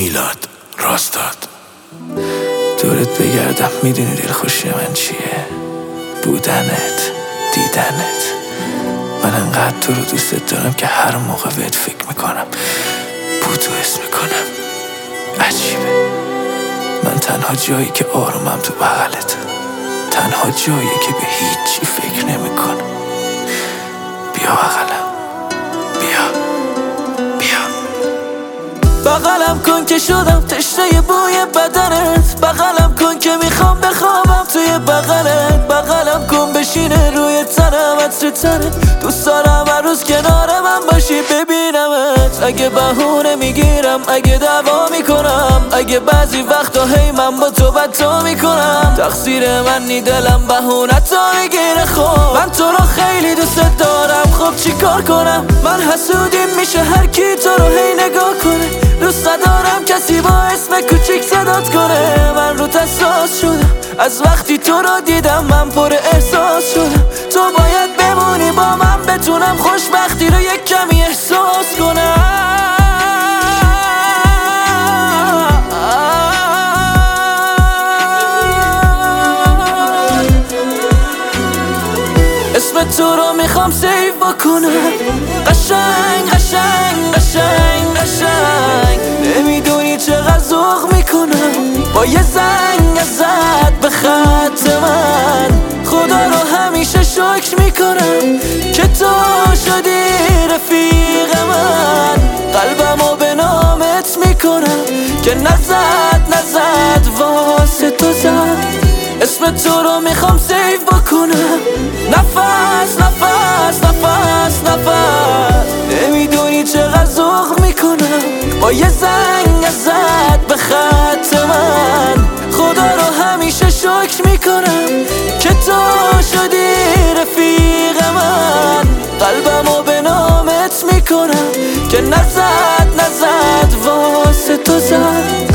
میلاد راستاد. دورت بگردم میدونی دلخوشی من چیه؟ بودنت، دیدنت. من انقدر تو رو دوست دارم که هر موقع بهت فکر میکنم بودو اسم میکنم. عجیبه، من تنها جایی که آرومم تو بغلت، تنها جایی که به هیچی فکر نمیکنم. بیا بغلم، بیا بغلم کن که شدم تشنه بوی بدنت. بغلم کن که میخوام بخوابم توی بغلت. بغلم کن بشینه روی تنم عطر تنت. دوست دارم هر روز کنار من باشی ببینمت. اگه بهونه میگیرم، اگه دعوا میکنم، اگه بعضی وقتا هی من با تو بدتا میکنم، تقصیر من نی دلم بهونه تا میگیره. خب من تو رو خیلی دوست دارم، خب چی کار کنم؟ من حسودیم میشه هر کی تو رو هی نگاه کنه. دوست ندارم کسی با اسم کوچیک صدات کنه. من رو حساس شدم از وقتی تو رو دیدم، من پر احساس شدم. تو باید بمونی با من بتونم خوشبختی رو یک کمی احساس کنم. اسم تو رو میخوام سیو بکنم. قشنگ قشنگ قشنگ قشنگ، نمیدونی چقدر ذوق میکنم با یه زنگ ازت به خط من. خدا رو همیشه شکر میکنم که تو شدی رفیق من. قلبمو به نامت میکنم که نزد واسه تو زد. اسم تو رو میخوام سیو بکنم. نفس نفس نفس نفس، نمیدونی چقدر ذوق میکنم با یه زنگ ازت به خط من. خدا رو همیشه شکر میکنم که تو شدی رفیق من. قلبمو به نامت میکنم که نزد واسه تو زد.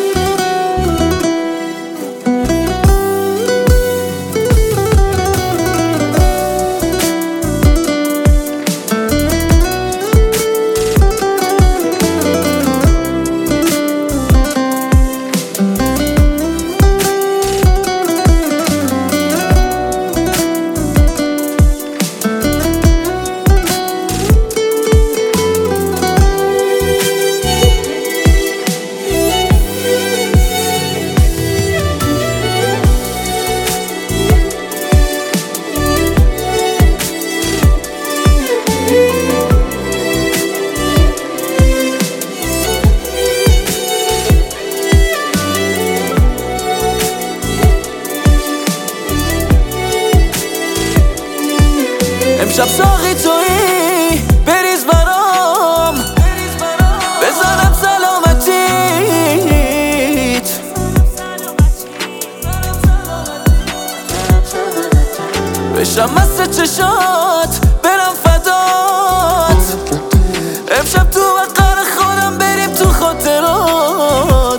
امشب ساقی تویی بریز برام، بزنم سلامتیت، بشم مست چشات برم فدات. امشب تو وقر خودم بریم تو خاطرات.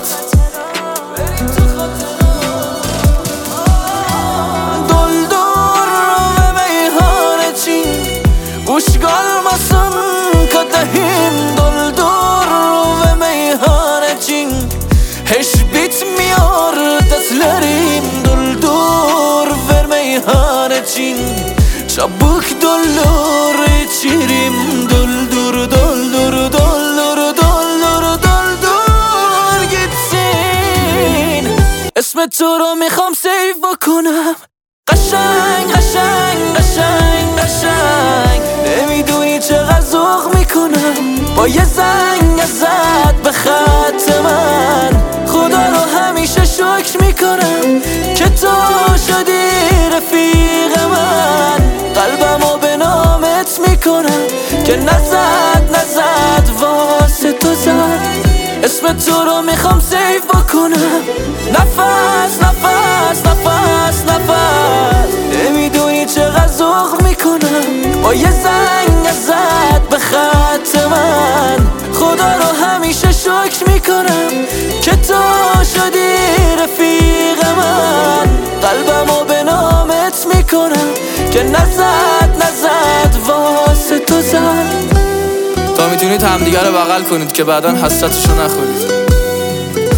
Ushgalmasın kadehin doldur ve meyhanecin. Hiç bitmiyor dertlerim, doldur ver meyhanecin. Çabuk doldur içerim, doldur doldur doldur doldur doldur gitsin. اسم تو رو میخوام سیو بکنم. قشنگ قشنگ قشنگ قشنگ، نمیدونی چقدر ذوق میکنم با یه زنگ ازت به خط من. خدا رو همیشه شکر میکنم که تو شدی رفیق من. قلبمو به نامت میکنم که نزد واسه تو زد. اسم تو رو میخوام سیو بکنم. نفس نفس نفس نفس، نمیدونی چقدر ذوق میکنم با یه زنگ ازت به خط من. خدا رو همیشه شکر میکنم که تو شدی رفیق من. قلبمو به نامت میکنم که نزد واسه تو زد. تا میتونید همدیگه رو بغل کنید که بعداً حسرتشو نخورید.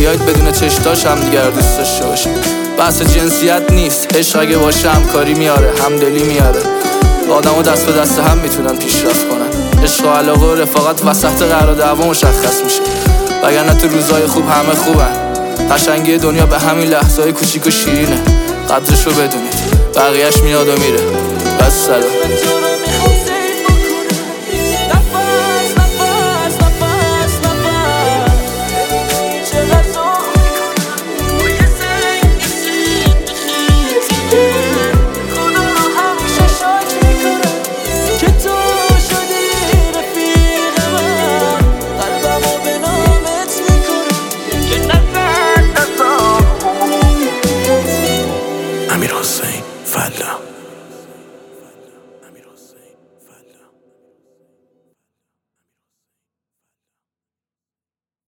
بیاید بدون چشتاش هم دیگر دوست داشته باشیم. بحث جنسیت نیست، عشق اگه باشه همکاری میاره، همدلی میاره. آدمو دست به دست هم میتونن پیشرفت کنن. عشق و علاقه و رفاقت وسط قرار دعوا مشخص میشه، وگرنه تو روزای خوب همه خوبن. قشنگی دنیا به همین لحظه‌های کوچیک و شیرینه. قدرشو بدونید، بقیه‌اش میاد و میره. بس سلام.